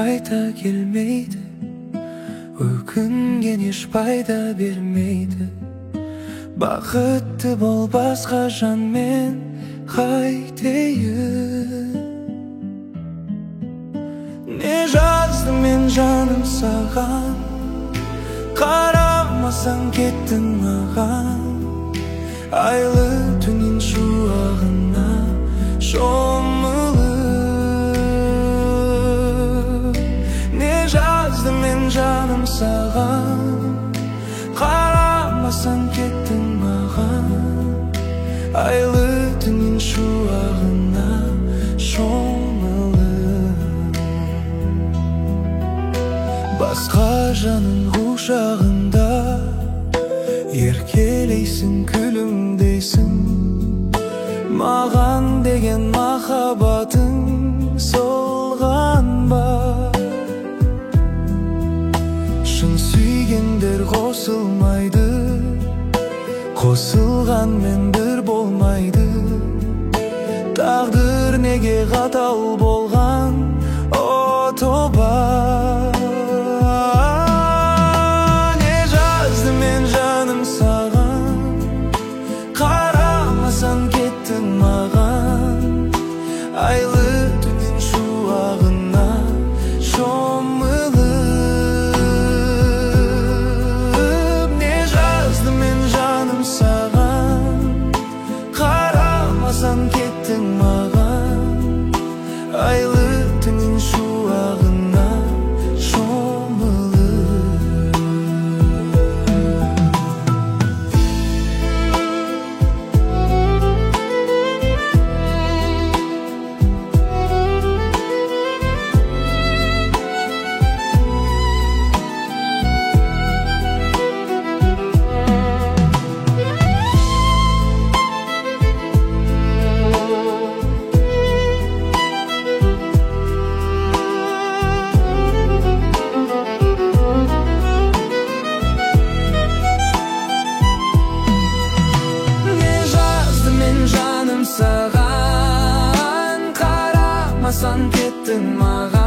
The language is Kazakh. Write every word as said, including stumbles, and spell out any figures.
қайта келмейді, өкінген еш пайда бермейді. Бақытты бол басқа жанмен қайтейін. Не жаздым мен жаным саған, қарамасаң кеттің маған. Айлы түннің шуағына шомылып. Не жаздым мен жаным саған, қарамасаң кеттің маған. Айлы түннің шуағына шомылып. Басқа жаның құшағында еркелейсің, күлімдейсің. Маған деген махаббатың солған ба? Шын сүйгендер қосылмайды, қосылғанмен бір болмайды. Тағдыр неге қатал болған, о тоба. Не жаздым мен жаным саған, қарамасаң кеттің маған. Айлы түннің шуағына шомылып. Не жаздым мен жаным саған, қарамасаң кеттің маған. Айлы түннің шуағына шомылып. Саған қарамасаң кеттің маған.